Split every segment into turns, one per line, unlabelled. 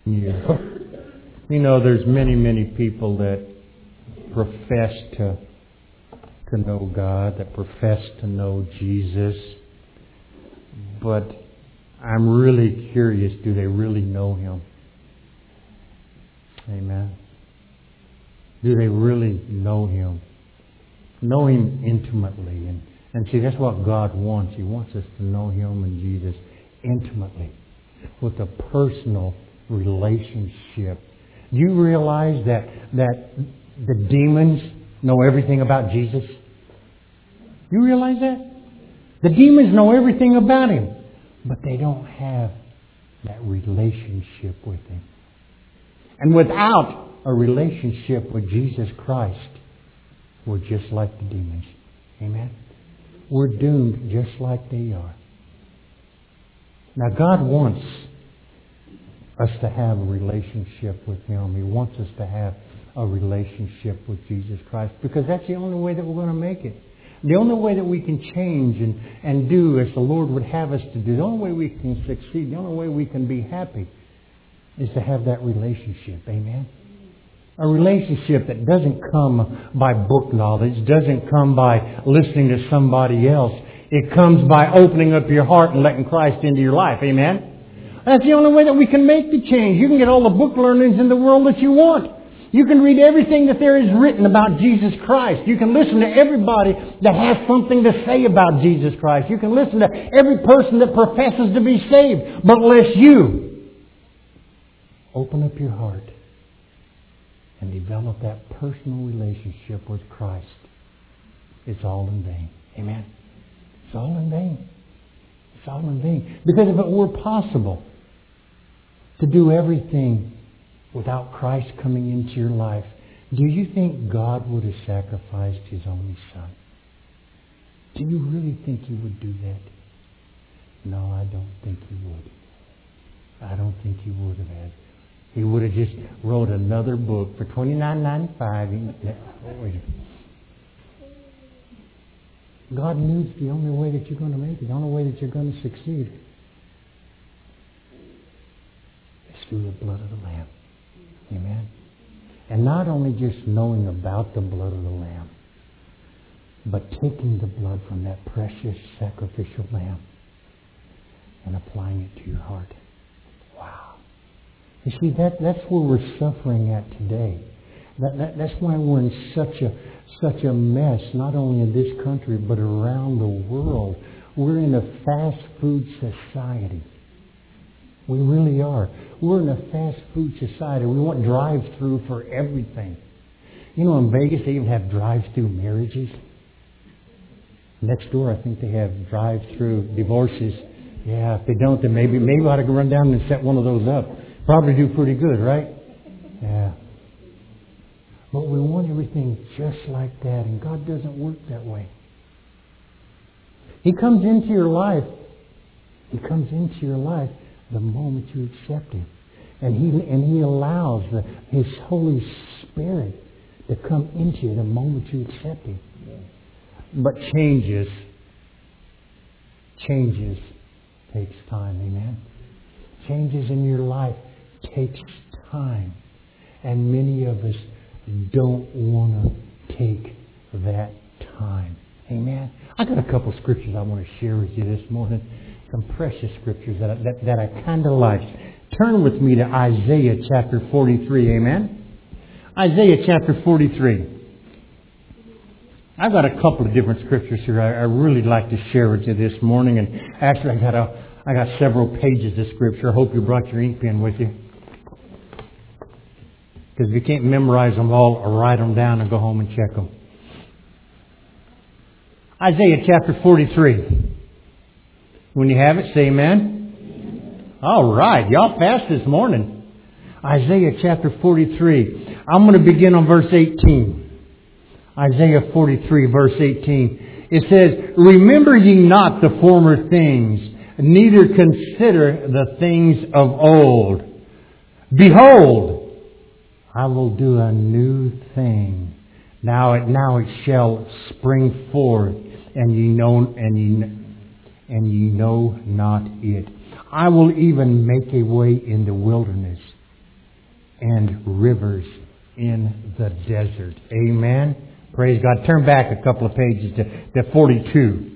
Yeah. You know, there's many people that profess to know God, that profess to know Jesus. But I'm really curious, do they really know Him? Amen. Do they really know Him? Know Him intimately. And see, that's what God wants. He wants us to know Him and Jesus intimately, with a personal relationship. Do you realize that the demons know everything about Jesus? You realize that? The demons know everything about Him, but they don't have that relationship with Him. And without a relationship with Jesus Christ, we're just like the demons. Amen? We're doomed just like they are. Now, God wants us to have a relationship with Him. He wants us to have a relationship with Jesus Christ, because that's the only way that we're going to make it. The only way that we can change and do as the Lord would have us to do, the only way we can succeed, the only way we can be happy is to have that relationship. Amen? A relationship that doesn't come by book knowledge, doesn't come by listening to somebody else. It comes by opening up your heart and letting Christ into your life. Amen? That's the only way that we can make the change. You can get all the book learnings in the world that you want. You can read everything that there is written about Jesus Christ. You can listen to everybody that has something to say about Jesus Christ. You can listen to every person that professes to be saved. But unless you open up your heart and develop that personal relationship with Christ, it's all in vain. Amen? It's all in vain. It's all in vain. Because if it were possible to do everything without Christ coming into your life, do you think God would have sacrificed His only Son? Do you really think He would do that? No, I don't think He would. I don't think He would have had. He would have just wrote another book for $29.95. God knew it's the only way that you're going to make it, the only way that you're going to succeed is through the blood of the Lamb. Amen. And not only just knowing about the blood of the Lamb, but taking the blood from that precious sacrificial lamb and applying it to your heart. Wow. You see, that's where we're suffering at today. That's why we're in such a mess, not only in this country, but around the world. We're in a fast food society. We really are. We're in a fast food society. We want drive-through for everything. You know, in Vegas, they even have drive-through marriages. Next door, I think they have drive-through divorces. Yeah, if they don't, then maybe I ought to go run down and set one of those up. Probably do pretty good, right? Yeah. But we want everything just like that, and God doesn't work that way. He comes into your life. He comes into your life the moment you accept Him. And He allows His Holy Spirit to come into you the moment you accept Him. But changes takes time. Amen? Changes in your life takes time. And many of us don't want to take that time. Amen? I got a couple scriptures I want to share with you this morning. Some precious scriptures that I kind of like. Turn with me to Isaiah chapter 43. Amen? Isaiah chapter 43. I've got a couple of different scriptures here I really like to share with you this morning. And actually, I got several pages of scripture. I hope you brought your ink pen with you. Because if you can't memorize them all, or write them down and go home and check them. Isaiah chapter 43. When you have it, say amen. All right. Y'all fast this morning. Isaiah chapter 43. I'm going to begin on verse 18. Isaiah 43, verse 18. It says, "Remember ye not the former things, neither consider the things of old. Behold, I will do a new thing. Now it shall spring forth, and ye know not it. I will even make a way in the wilderness and rivers in the desert. Amen. Praise God. Turn back a couple of pages to 42.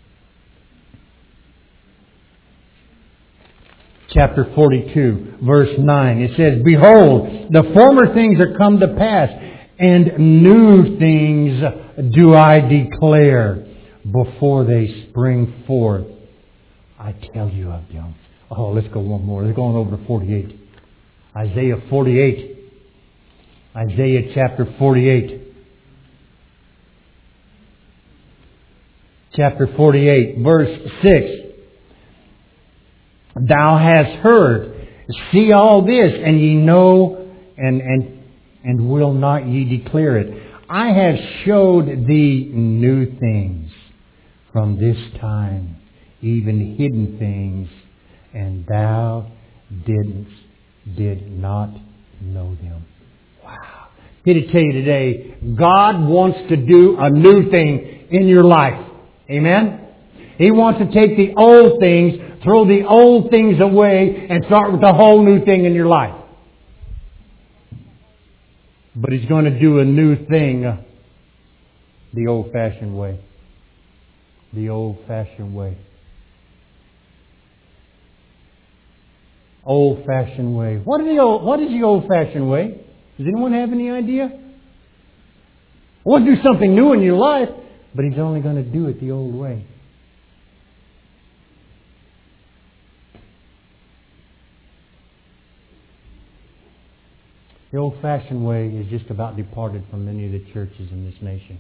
Chapter 42, verse 9. It says, Behold, the former things are come to pass, and new things do I declare before they spring forth. I tell you of them. Oh, let's go one more. Let's go on over to 48. Isaiah 48. Isaiah chapter 48. Chapter 48, verse 6. Thou hast heard, see all this, and ye know, and will not ye declare it. I have showed thee new things from this time, even hidden things, and thou did not know them. Wow. Here to tell you today, God wants to do a new thing in your life. Amen? He wants to take the old things, throw the old things away, and start with a whole new thing in your life. But He's going to do a new thing the old-fashioned way. The old-fashioned way. Old-fashioned way. What is the old-fashioned way? Does anyone have any idea? I want to do something new in your life, but He's only going to do it the old way. The old-fashioned way is just about departed from many of the churches in this nation.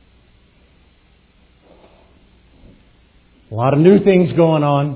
A lot of new things going on.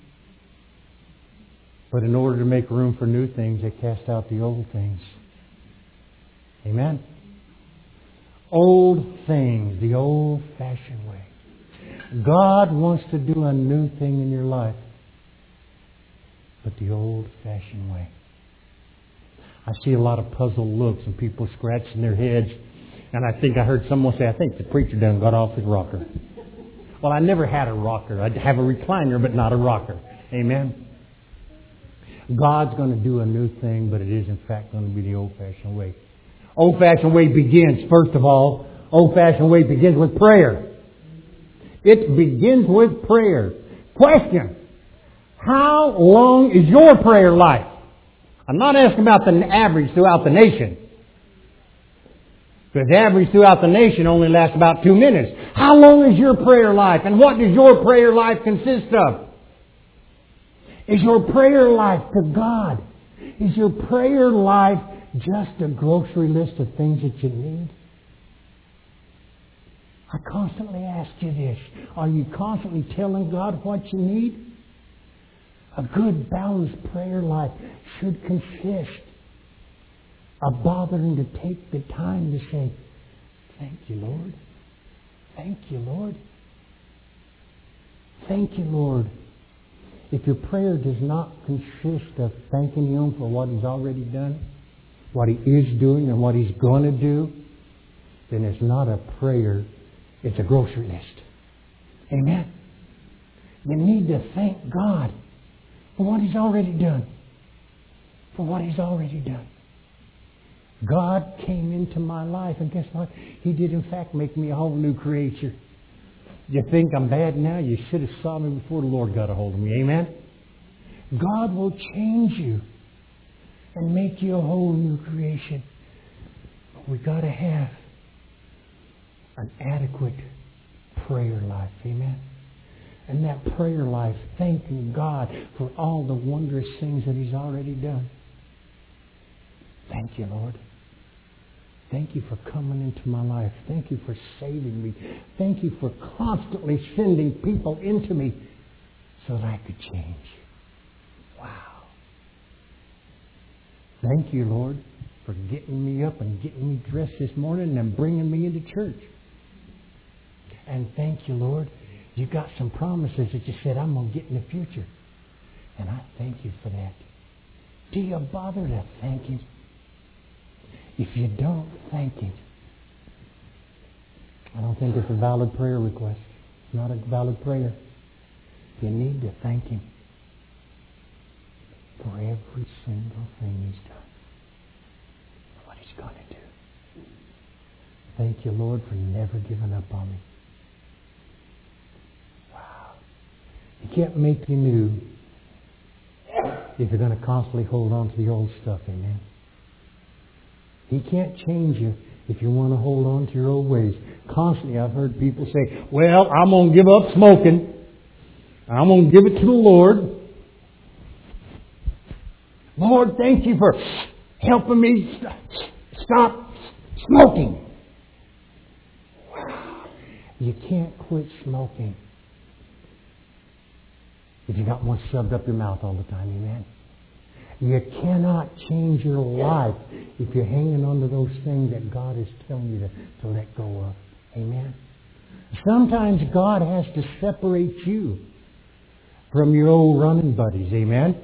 But in order to make room for new things, they cast out the old things. Amen? Old things, the old-fashioned way. God wants to do a new thing in your life, but the old-fashioned way. I see a lot of puzzled looks and people scratching their heads. And I think I heard someone say, I think the preacher done got off his rocker. Well, I never had a rocker. I have a recliner, but not a rocker. Amen? God's going to do a new thing, but it is in fact going to be the old-fashioned way. Old-fashioned way begins, first of all, old-fashioned way begins with prayer. It begins with prayer. Question: how long is your prayer life? I'm not asking about the average throughout the nation. Because the average throughout the nation only lasts about 2 minutes. How long is your prayer life? And what does your prayer life consist of? Is your prayer life to God? Is your prayer life just a grocery list of things that you need? I constantly ask you this. Are you constantly telling God what you need? A good, balanced prayer life should consist of bothering to take the time to say, thank you, Lord. Thank you, Lord. Thank you, Lord. If your prayer does not consist of thanking Him for what He's already done, what He is doing, and what He's going to do, then it's not a prayer, it's a grocery list. Amen? You need to thank God for what He's already done. For what He's already done. God came into my life, and guess what? He did in fact make me a whole new creature. You think I'm bad now? You should have saw me before the Lord got a hold of me. Amen? God will change you and make you a whole new creation. But we've got to have an adequate prayer life. Amen? And that prayer life, thanking God for all the wondrous things that He's already done. Thank you, Lord. Thank you for coming into my life. Thank you for saving me. Thank you for constantly sending people into me so that I could change. Wow. Thank you, Lord, for getting me up and getting me dressed this morning and bringing me into church. And thank you, Lord, you got some promises that you said I'm going to get in the future. And I thank you for that. Do you bother to thank Him? If you don't thank Him, I don't think it's a valid prayer request. It's not a valid prayer. You need to thank Him for every single thing He's done. Thank you, Lord, for never giving up on me. Wow. He can't make you new if you're going to constantly hold on to the old stuff. Amen. He can't change you if you want to hold on to your old ways. Constantly, I've heard people say, well, I'm going to give up smoking. I'm going to give it to the Lord. Lord, thank you for helping me stop smoking. You can't quit smoking if you got one shoved up your mouth all the time. Amen. You cannot change your life if you're hanging on to those things that God is telling you to let go of. Amen. Sometimes God has to separate you from your old running buddies. Amen.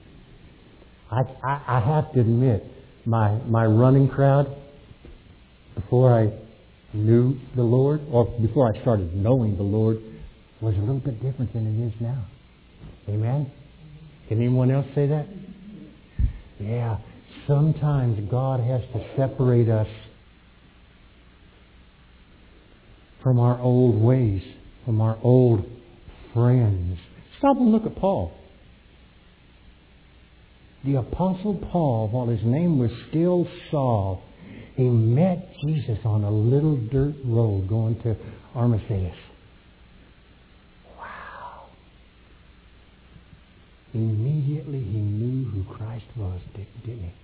I have to admit, my running crowd, before I knew the Lord, or before I started knowing the Lord, was a little bit different than it is now. Amen? Can anyone else say that? Yeah. Sometimes God has to separate us from our old ways, from our old friends. Stop and look at Paul. The Apostle Paul, while his name was still Saul, he met Jesus on a little dirt road going to Armathea. Wow. Immediately he knew who Christ was, didn't he?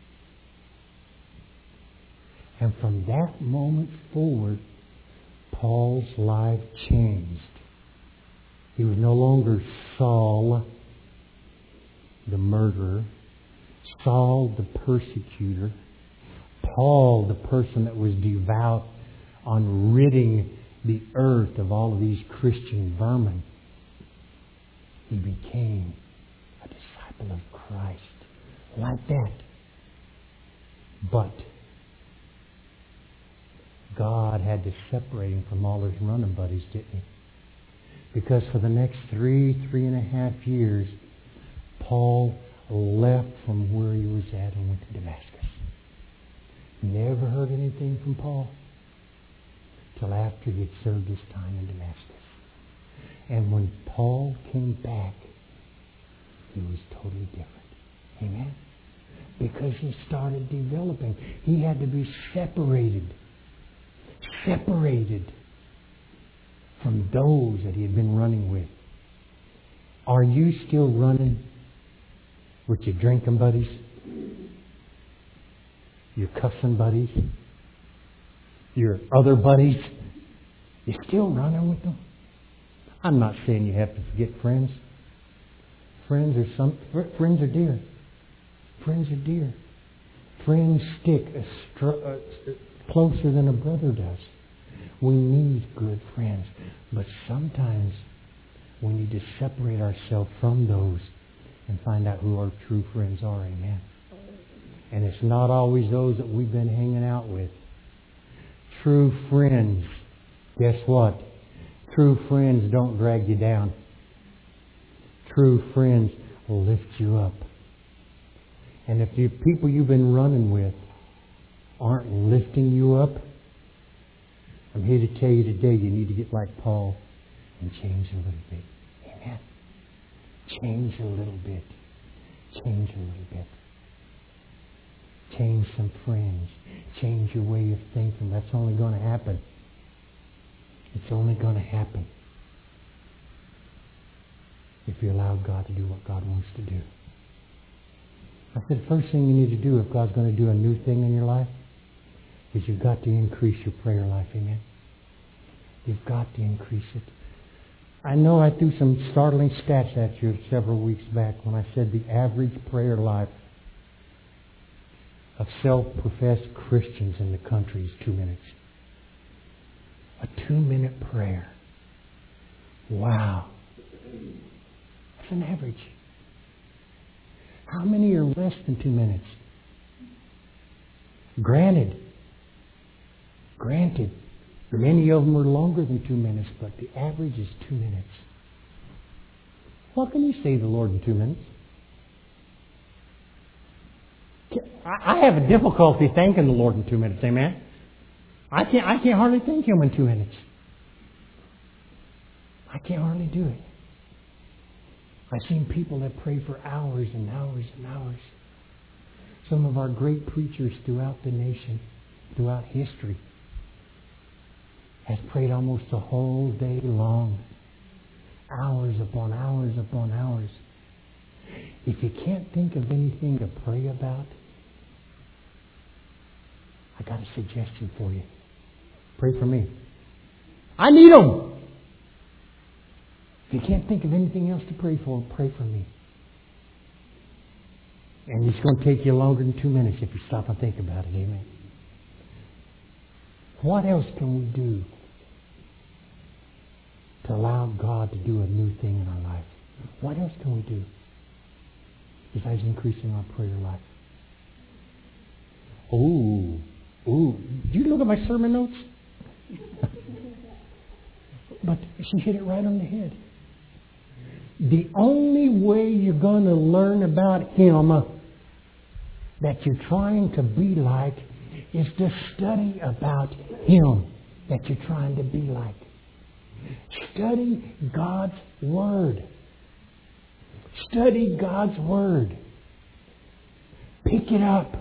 And from that moment forward, Paul's life changed. He was no longer Saul, the murderer, Saul, the persecutor, Paul, the person that was devout on ridding the earth of all of these Christian vermin. He became a disciple of Christ like that. But God had to separate him from all his running buddies, didn't he? Because for the next 3.5 years, Paul left from where he was at and went to Damascus. Never heard anything from Paul till after he had served his time in Damascus. And when Paul came back, he was totally different. Amen? Because he started developing. He had to be separated from those that he had been running with. Are you still running with your drinking buddies? Your cussing buddies? Your other buddies? You still running with them? I'm not saying you have to forget friends. Friends are dear. Friends are dear. Friends stick closer than a brother does. We need good friends. But sometimes we need to separate ourselves from those and find out who our true friends are. Amen. And it's not always those that we've been hanging out with. True friends, guess what? True friends don't drag you down. True friends will lift you up. And if the people you've been running with aren't lifting you up, I'm here to tell you today you need to get like Paul and change a little bit. Amen. Change a little bit. Change a little bit. Change some friends. Change your way of thinking. That's only going to happen. It's only going to happen if you allow God to do what God wants to do. I said the first thing you need to do if God's going to do a new thing in your life is you've got to increase your prayer life. Amen. You've got to increase it. I know I threw some startling stats at you several weeks back when I said the average prayer life of self-professed Christians in the country is 2 minutes. A 2-minute prayer. Wow. That's an average. How many are less than 2 minutes? Granted, many of them are longer than 2 minutes, but the average is 2 minutes. What can you say to the Lord in 2 minutes? I have a difficulty thanking the Lord in 2 minutes, amen? I can't hardly thank Him in 2 minutes. I can't hardly do it. I've seen people that pray for hours and hours and hours. Some of our great preachers throughout the nation, throughout history, has prayed almost the whole day long. Hours upon hours upon hours. If you can't think of anything to pray about, I got a suggestion for you. Pray for me. I need them. If you can't think of anything else to pray for me. And it's going to take you longer than 2 minutes if you stop and think about it. Amen. What else can we do to allow God to do a new thing in our life? What else can we do besides increasing our prayer life? Did you look at my sermon notes? But she hit it right on the head. The only way you're going to learn about Him that you're trying to be like is to study about Him that you're trying to be like. Study God's Word. Study God's Word. Pick it up.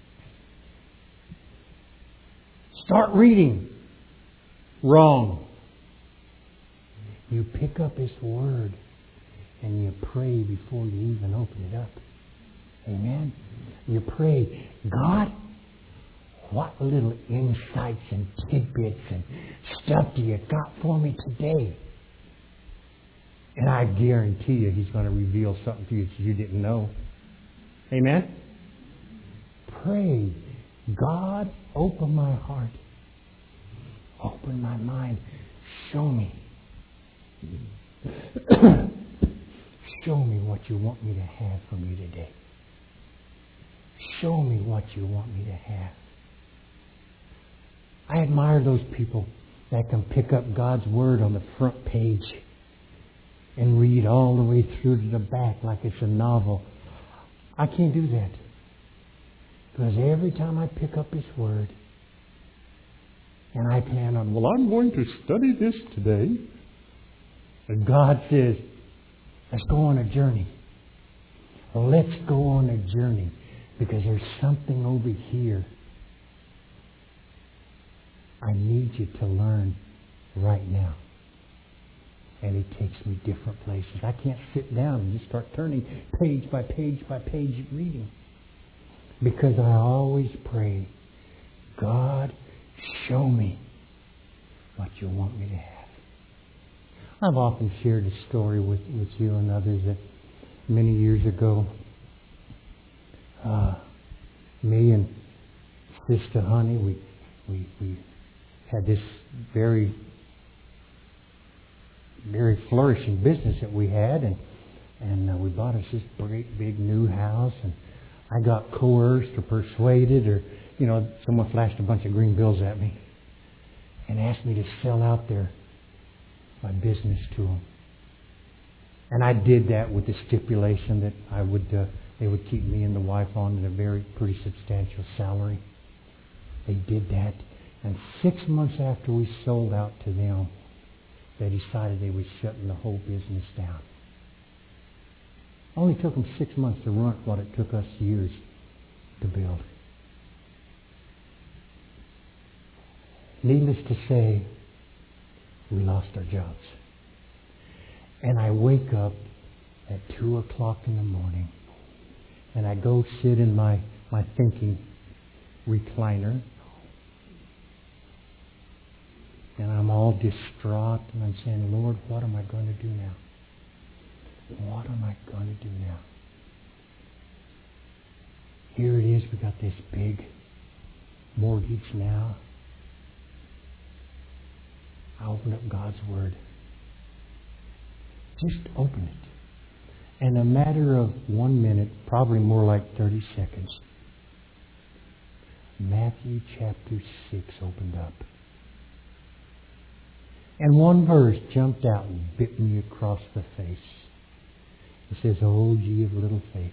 Start reading. Wrong. You pick up His Word and you pray before you even open it up. Amen? You pray, God, what little insights and tidbits and stuff do you got for me today? And I guarantee you He's going to reveal something to you that you didn't know. Amen? Pray, God, open my heart. Open my mind. Show me. Show me what you want me to have from you today. Show me what you want me to have. I admire those people that can pick up God's Word on the front page and read all the way through to the back like it's a novel. I can't do that. Because every time I pick up His Word and I plan on, I'm going to study this today. And God says, let's go on a journey. Let's go on a journey. Because there's something over here I need you to learn right now. And it takes me different places. I can't sit down and just start turning page by page by page reading. Because I always pray, God, show me what you want me to have. I've often shared a story with you and others that many years ago, me and Sister Honey, we had this very, very flourishing business that we had, and we bought us this great big new house, and I got coerced or persuaded, or someone flashed a bunch of green bills at me and asked me to sell out my business to them. And I did that with the stipulation that they would keep me and the wife on at a pretty substantial salary. They did that. And 6 months after we sold out to them, they decided they were shutting the whole business down. Only took them 6 months to run what it took us years to build. Needless to say, we lost our jobs. And I wake up at 2 o'clock in the morning, and I go sit in my thinking recliner, and I'm all distraught, and I'm saying, Lord, what am I going to do now? What am I going to do now? Here it is, we got this big mortgage now. I open up God's Word. Just open it. In a matter of 1 minute, probably more like 30 seconds, Matthew chapter 6 opened up. And one verse jumped out and bit me across the face. It says, "O ye of little faith,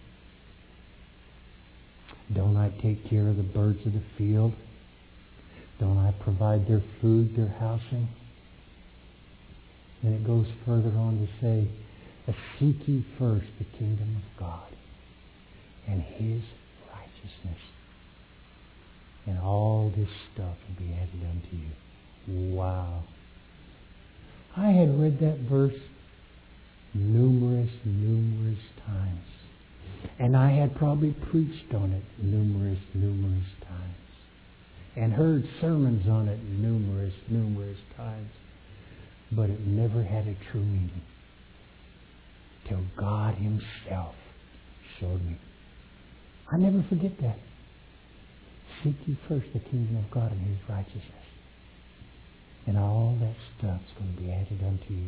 don't I take care of the birds of the field, Don't I provide their food, their housing? And it goes further on to say, seek ye first the kingdom of God and His righteousness, and all this stuff will be added unto you. Wow. I had read that verse numerous times. And I had probably preached on it numerous times. And heard sermons on it numerous times. But it never had a true meaning. Till God Himself showed me. I never forget that. Seek ye first the kingdom of God and His righteousness. And all that stuff's going to be added unto you.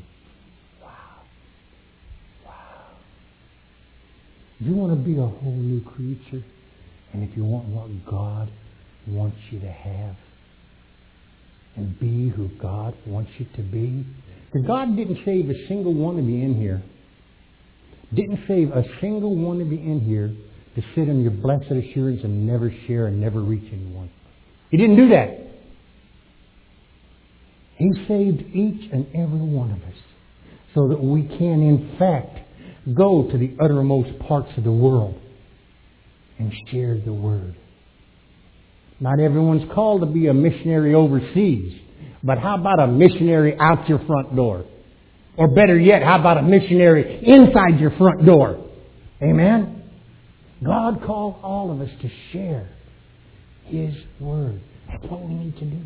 Wow. You want to be a whole new creature? And if you want what God wants you to have, and be who God wants you to be. Because God didn't save a single one of you in here. Didn't save a single one of you in here to sit in your blessed assurance and never share and never reach anyone. He didn't do that. He saved each and every one of us so that we can, in fact, go to the uttermost parts of the world and share the Word. Not everyone's called to be a missionary overseas. But how about a missionary out your front door? Or better yet, how about a missionary inside your front door? Amen? God called all of us to share His Word. That's what we need to do.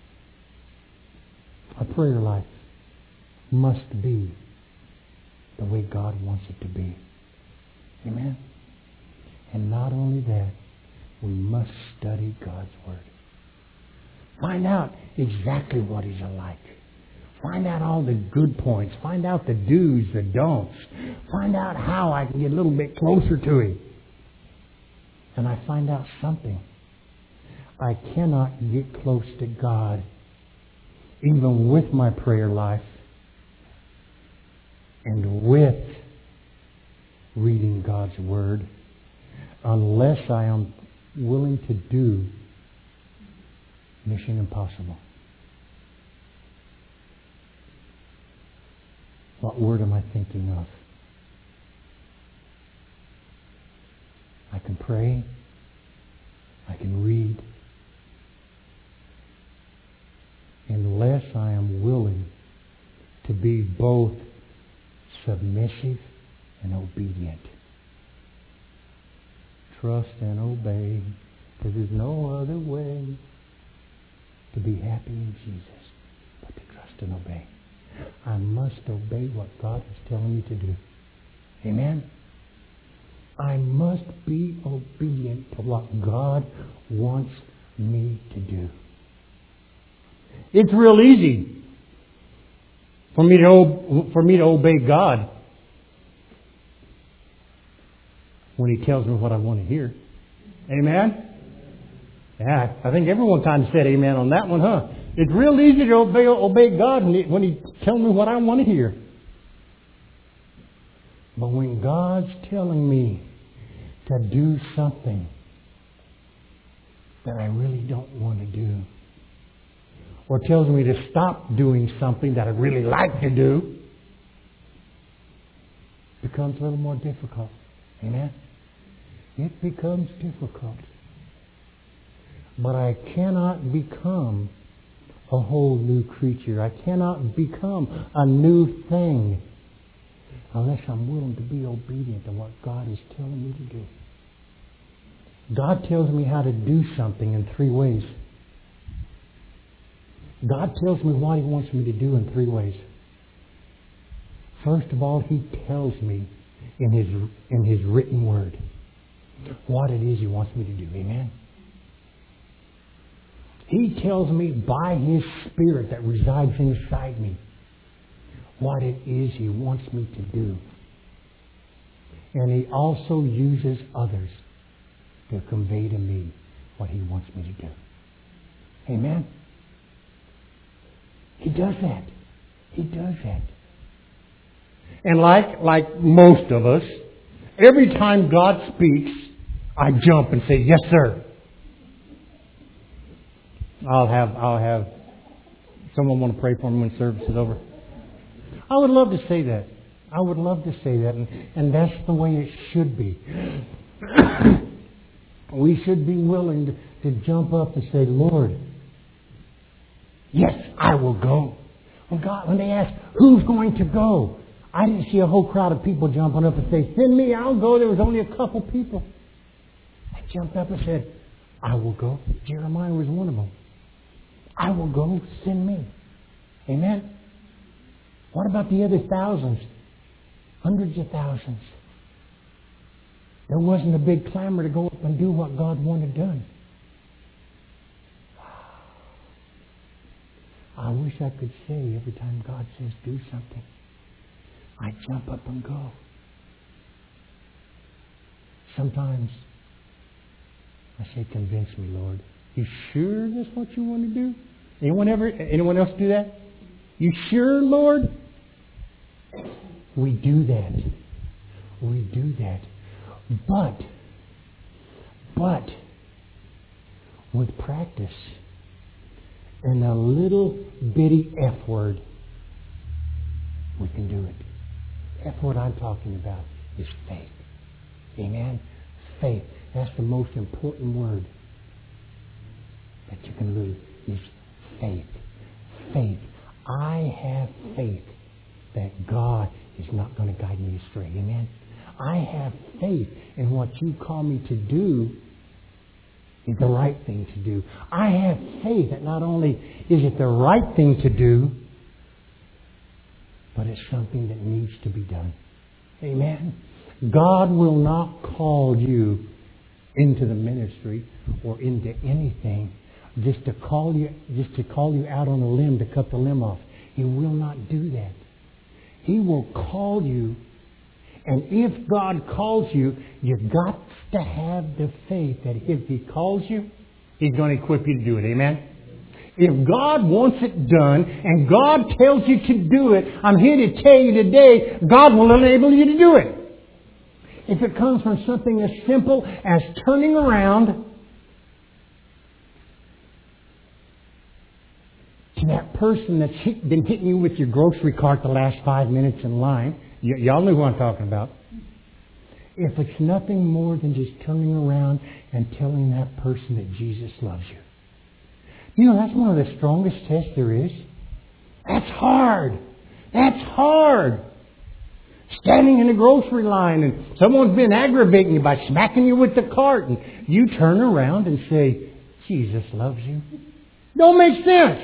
Our prayer life must be the way God wants it to be. Amen? And not only that, we must study God's Word. Find out exactly what He's like. Find out all the good points. Find out the do's, the don'ts. Find out how I can get a little bit closer to Him. And I find out something. I cannot get close to God, even with my prayer life and with reading God's Word, unless I am willing to do Mission Impossible. What word am I thinking of? I can pray. I can read. Unless I am willing to be both submissive and obedient. Trust and obey, because there's no other way to be happy in Jesus but to trust and obey. I must obey what God is telling me to do. Amen? I must be obedient to what God wants me to do. It's real easy for me to obey God when He tells me what I want to hear. Amen? Yeah, I think everyone kind of said amen on that one, huh? It's real easy to obey God when He tells me what I want to hear. But when God's telling me to do something that I really don't want to do, or tells me to stop doing something that I really like to do, it becomes a little more difficult. Amen? It becomes difficult. But I cannot become a whole new creature. I cannot become a new thing unless I'm willing to be obedient to what God is telling me to do. God tells me how to do something in 3 ways. God tells me what He wants me to do in 3 ways. First of all, He tells me in His written Word what it is He wants me to do. Amen? He tells me by His Spirit that resides inside me what it is He wants me to do. And He also uses others to convey to me what He wants me to do. Amen? He does that. He does that. And like most of us, every time God speaks, I jump and say, yes, sir. I'll have someone want to pray for me when service is over. I would love to say that. I would love to say that, and that's the way it should be. We should be willing to jump up and say, Lord, yes, I will go. When they asked, who's going to go? I didn't see a whole crowd of people jumping up and say, send me, I'll go. There was only a couple people. I jumped up and said, I will go. Jeremiah was one of them. I will go, send me. Amen? What about the other thousands? Hundreds of thousands. There wasn't a big clamor to go up and do what God wanted done. I wish I could say every time God says do something, I jump up and go. Sometimes I say, convince me, Lord. You sure that's what you want to do? Anyone else do that? You sure, Lord? We do that. We do that. But with practice and a little bitty F word, we can do it. F word I'm talking about is faith. Amen? Faith. That's the most important word that you can lose is faith. Faith. I have faith that God is not going to guide me astray. Amen? I have faith in what you call me to do is the right thing to do. I have faith that not only is it the right thing to do, but it's something that needs to be done. Amen? God will not call you into the ministry or into anything just to call you out on a limb to cut the limb off. He will not do that. He will call you, and if God calls you, you've got to have the faith that if He calls you, He's going to equip you to do it. Amen? If God wants it done, and God tells you to do it, I'm here to tell you today, God will enable you to do it. If it comes from something as simple as turning around to that person that's been hitting you with your grocery cart the last 5 minutes in line. Y'all know who I'm talking about. If it's nothing more than just turning around and telling that person that Jesus loves you. You know, that's one of the strongest tests there is. That's hard. That's hard. Standing in a grocery line and someone's been aggravating you by smacking you with the cart and you turn around and say, Jesus loves you. Don't make sense.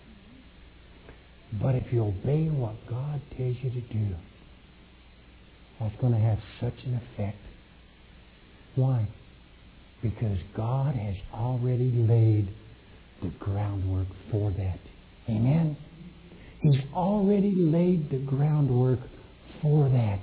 But if you obey what God tells you to do, that's going to have such an effect. Why? Because God has already laid the groundwork for that. Amen? He's already laid the groundwork for that.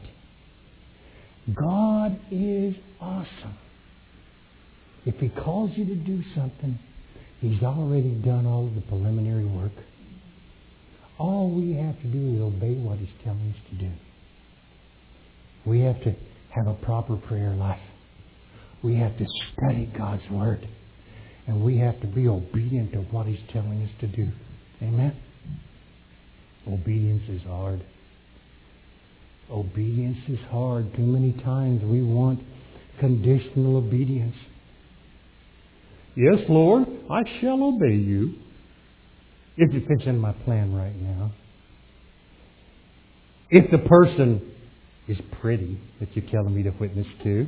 God is awesome. If He calls you to do something, He's already done all of the preliminary work. All we have to do is obey what He's telling us to do. We have to have a proper prayer life. We have to study God's Word. And we have to be obedient to what He's telling us to do. Amen? Obedience is hard. Obedience is hard. Too many times we want conditional obedience. Yes, Lord, I shall obey you. If it fits in my plan right now. If the person is pretty that you're telling me to witness to.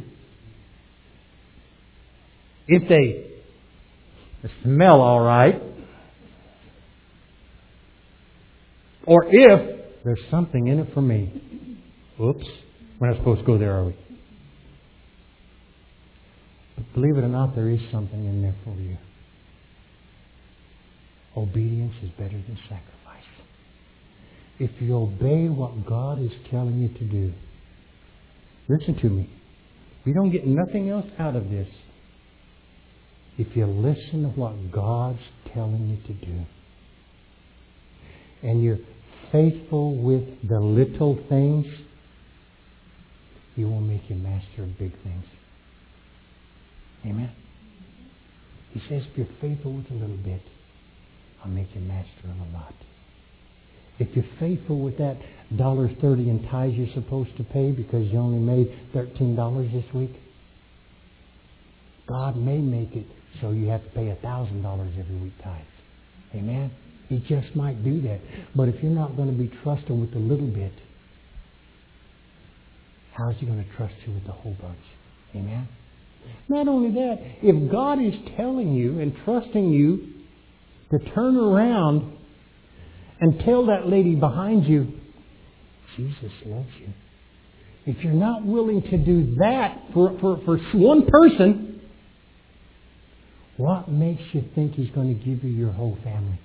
If they smell all right. Or if there's something in it for me. Oops, we're not supposed to go there, are we? But believe it or not, there is something in there for you. Obedience is better than sacrifice. If you obey what God is telling you to do, listen to me. You don't get nothing else out of this if you listen to what God's telling you to do. And you're faithful with the little things, He will make you master of big things. Amen? He says if you're faithful with a little bit, I'll make you master of a lot. If you're faithful with that $1.30 in tithes you're supposed to pay because you only made $13 this week, God may make it so you have to pay $1,000 every week tithes. Amen? He just might do that. But if you're not going to be trusting with a little bit, how's He going to trust you with the whole bunch? Amen? Not only that, if God is telling you and trusting you to turn around and tell that lady behind you, Jesus loves you. If you're not willing to do that for one person, what makes you think He's going to give you your whole family?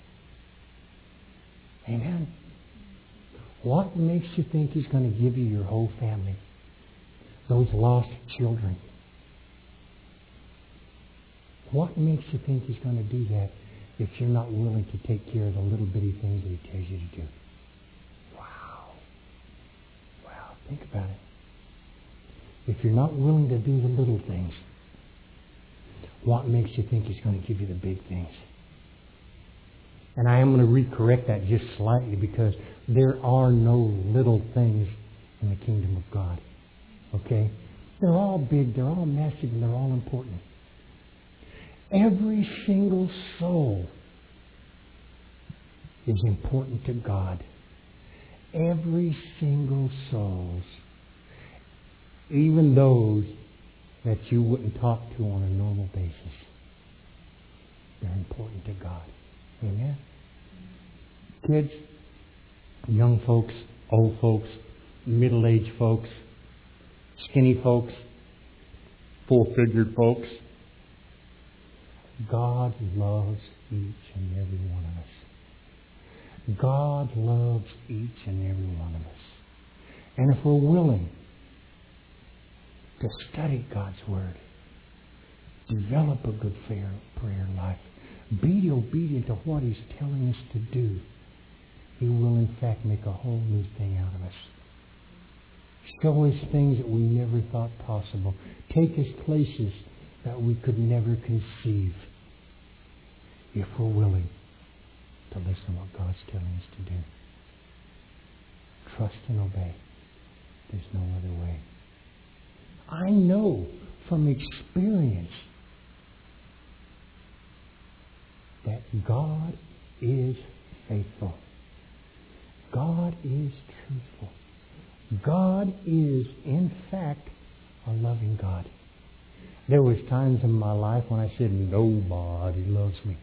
Amen? What makes you think He's going to give you your whole family? Those lost children. What makes you think He's going to do that if you're not willing to take care of the little bitty things that He tells you to do? Wow. Think about it. If you're not willing to do the little things, what makes you think He's going to give you the big things? And I am going to recorrect that just slightly, because there are no little things in the kingdom of God. Okay? They're all big, they're all massive, and they're all important. Every single soul is important to God. Every single soul. Even those that you wouldn't talk to on a normal basis. They're important to God. Amen? Kids, young folks, old folks, middle-aged folks, skinny folks, full-figured folks. God loves each and every one of us. God loves each and every one of us. And if we're willing to study God's Word, develop a good prayer life, be obedient to what He's telling us to do, He will in fact make a whole new thing out of us. Show us things that we never thought possible. Take us places that we could never conceive, if we're willing to listen to what God's telling us to do. Trust and obey. There's no other way. I know from experience that God is faithful. God is truthful. God is, in fact, a loving God. There was times in my life when I said, nobody loves me.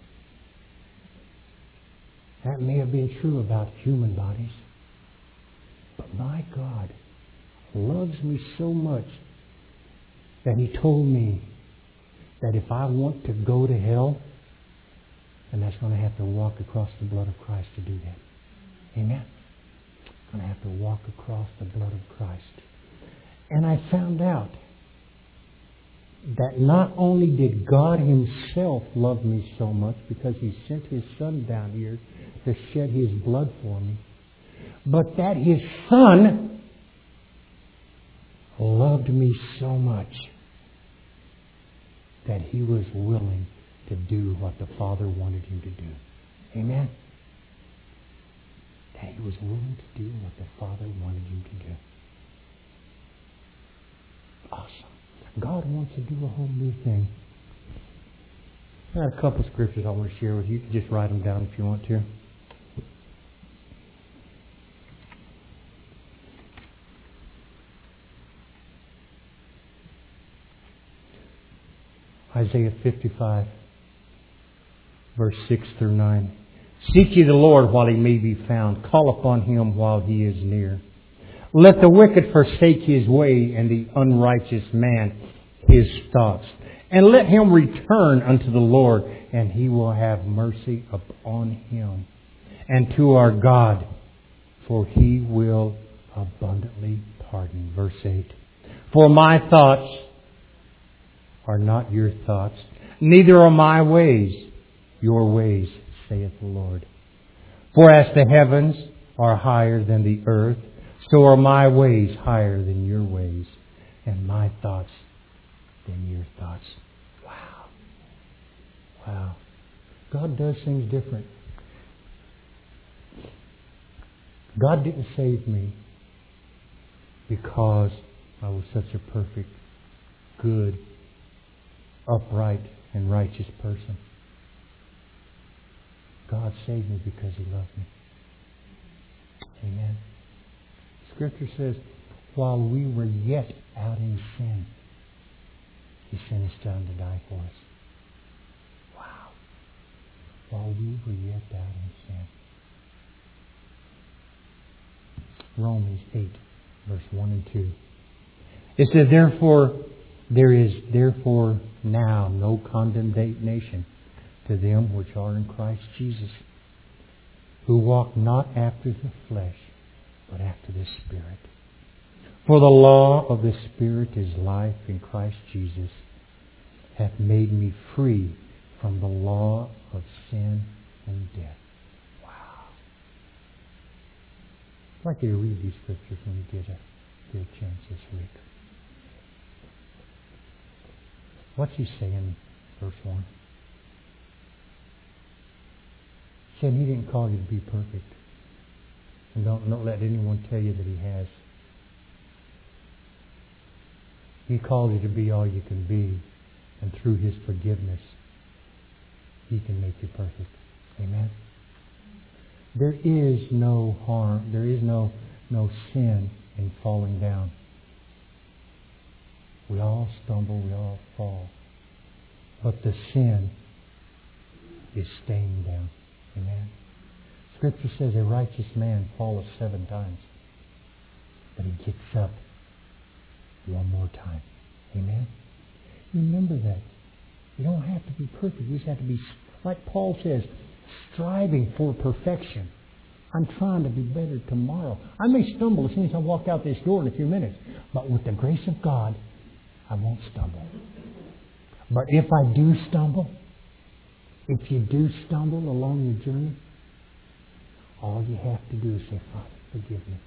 That may have been true about human bodies. But my God loves me so much that He told me that if I want to go to hell, then that's going to have to walk across the blood of Christ to do that. Amen? I'm going to have to walk across the blood of Christ. And I found out that not only did God Himself love me so much because He sent His Son down here to shed His blood for me, but that His Son loved me so much that He was willing to do what the Father wanted Him to do. Amen? That He was willing to do what the Father wanted Him to do. Awesome. God wants to do a whole new thing. I got a couple of scriptures I want to share with you. You can just write them down if you want to. Isaiah 55, verse 6 through 9. Seek ye the Lord while He may be found. Call upon Him while He is near. Let the wicked forsake his way, and the unrighteous man his thoughts. And let him return unto the Lord, and He will have mercy upon him. And to our God, for He will abundantly pardon. Verse 8. For my thoughts are not your thoughts, neither are my ways your ways, saith the Lord. For as the heavens are higher than the earth, so are my ways higher than your ways, and my thoughts than your thoughts. Wow. God does things different. God didn't save me because I was such a perfect, good, upright, and righteous person. God saved me because He loved me. Amen. Scripture says, while we were yet out in sin, He sent His Son to die for us. Wow. While we were yet out in sin. Romans 8, verse 1 and 2. It says, there is therefore now no condemnation to them which are in Christ Jesus, who walk not after the flesh, but after the Spirit. For the law of the Spirit is life in Christ Jesus, hath made me free from the law of sin and death. Wow. I'd like you to read these scriptures when you get a chance this week. What's He saying in verse 1? He said He didn't call you to be perfect. And don't let anyone tell you that He has. He called you to be all you can be. And through His forgiveness, He can make you perfect. Amen? There is no harm. There is no sin in falling down. We all stumble. We all fall. But the sin is staying down. Amen? Scripture says a righteous man falleth 7 times, but he gets up one more time. Amen? Remember that. You don't have to be perfect. You just have to be, like Paul says, striving for perfection. I'm trying to be better tomorrow. I may stumble as soon as I walk out this door in a few minutes, but with the grace of God, I won't stumble. But if I do stumble, if you do stumble along your journey, all you have to do is say, Father, forgive me.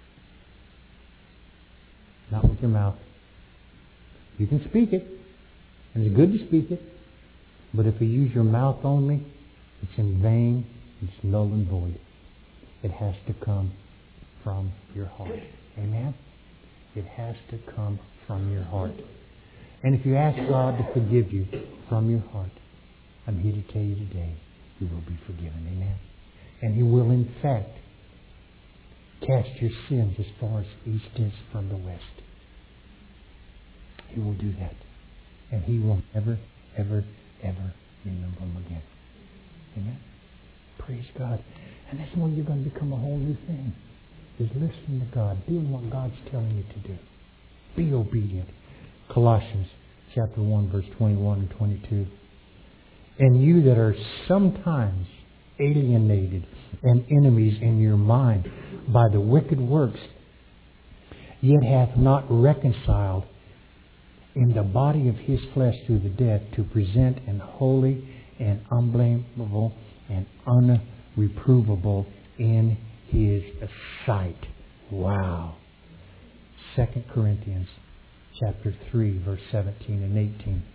Not with your mouth. You can speak it, and it's good to speak it, but if you use your mouth only, it's in vain, it's null and void. It has to come from your heart. Amen? It has to come from your heart. And if you ask God to forgive you from your heart, I'm here to tell you today, you will be forgiven. Amen? And He will, in fact, cast your sins as far as east is from the west. He will do that. And He will never, ever, ever remember them again. Amen? Praise God. And that's when you're going to become a whole new thing. Is listening to God, doing what God's telling you to do. Be obedient. Colossians chapter 1, verse 21 and 22. And you that are sometimes alienated and enemies in your mind by the wicked works, yet hath not reconciled in the body of His flesh through the death, to present an holy and unblameable and unreprovable in His sight. Wow. 2 Corinthians chapter 3, verse 17 and 18.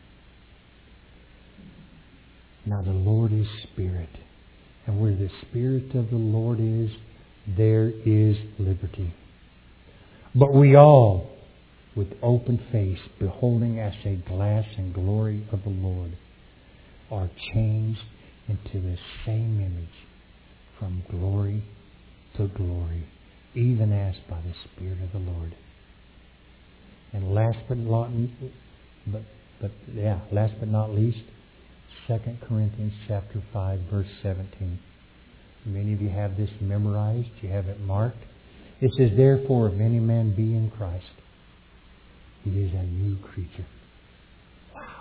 Now the Lord is Spirit, and where the Spirit of the Lord is, there is liberty. But we all, with open face, beholding as a glass in glory of the Lord, are changed into the same image from glory to glory, even as by the Spirit of the Lord. And last but not least, 2 Corinthians chapter 5, verse 17. Many of you have this memorized. You have it marked. It says, therefore, if any man be in Christ, he is a new creature. Wow.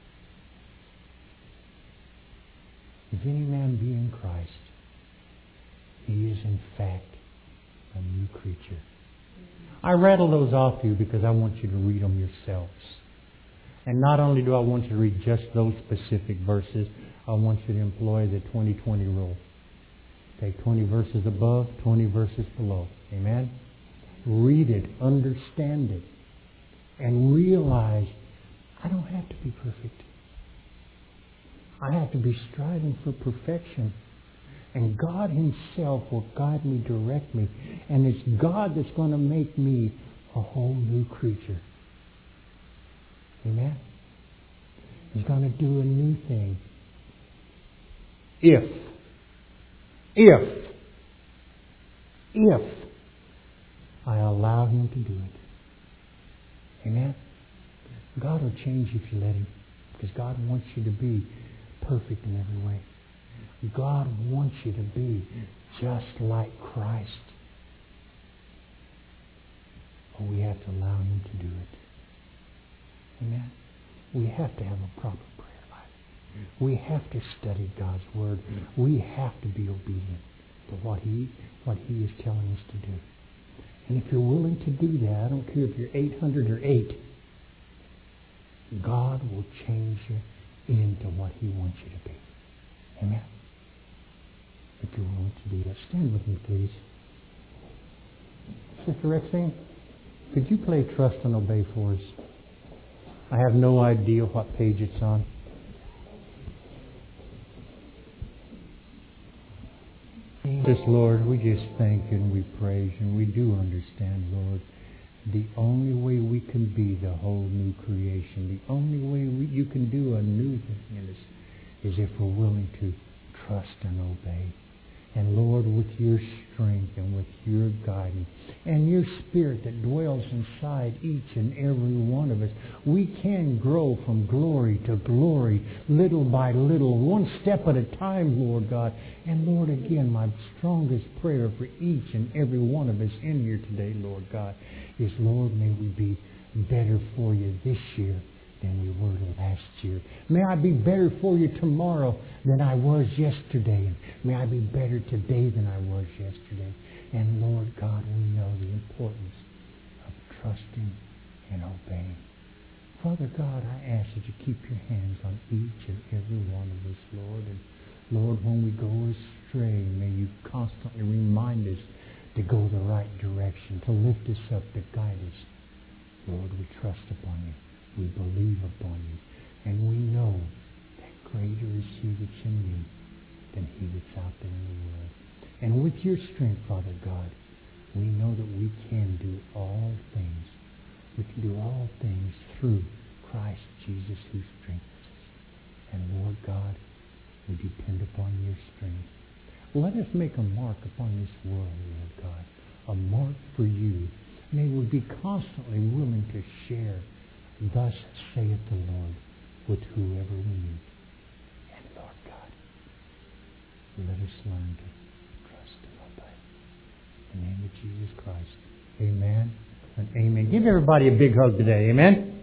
If any man be in Christ, he is in fact a new creature. I rattle those off to you because I want you to read them yourselves. And not only do I want you to read just those specific verses, I want you to employ the 20-20 rule. Take 20 verses above, 20 verses below. Amen? Read it, understand it, and realize I don't have to be perfect. I have to be striving for perfection. And God Himself will guide me, direct me. And it's God that's going to make me a whole new creature. Amen? He's going to do a new thing. If I allow Him to do it. Amen? God will change you if you let Him. Because God wants you to be perfect in every way. God wants you to be just like Christ. But we have to allow Him to do it. Amen? We have to have a proper prayer life. We have to study God's Word. We have to be obedient to what He is telling us to do. And if you're willing to do that, I don't care if you're 800 or 8, God will change you into what He wants you to be. Amen? If you're willing to do that, stand with me, please. Sister Rexine, could you play Trust and Obey for us? I have no idea what page it's on. This, Lord, we just thank You and we praise You, and we do understand, Lord, the only way we can be the whole new creation, the only way You can do a new thing in us is if we're willing to trust and obey. And Lord, with Your strength and with Your guidance and Your Spirit that dwells inside each and every one of us, we can grow from glory to glory, little by little, one step at a time, Lord God. And Lord, again, my strongest prayer for each and every one of us in here today, Lord God, is, Lord, may we be better for You this year than we were last year. May I be better for You tomorrow than I was yesterday. And may I be better today than I was yesterday. And Lord God, we know the importance of trusting and obeying. Father God, I ask that You keep Your hands on each and every one of us, Lord. And Lord, when we go astray, may You constantly remind us to go the right direction, to lift us up, to guide us. Lord, we trust upon You. We believe upon You. And we know that greater is He that's in me than he that's out there in the world. And with Your strength, Father God, we know that we can do all things. We can do all things through Christ Jesus who strengthens us. And Lord God, we depend upon Your strength. Let us make a mark upon this world, Lord God, a mark for You. May we be constantly willing to share, thus saith the Lord, with whoever we meet. And Lord God, let us learn to trust and obey. In the name of Jesus Christ, amen and amen. Give everybody a big hug today, amen.